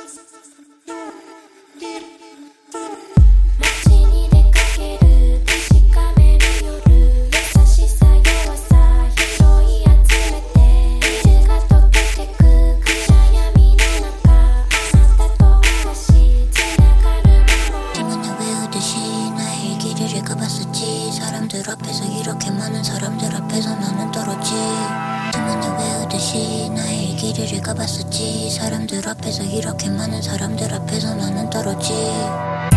사람들 앞에서 이렇게 많은 사람들 앞에서 나는 떨어지. 주문을 외우듯이 나의 길을 가봤었지. 사람들 앞에서 이렇게 많은 사람들 앞에서 나는 떨어지.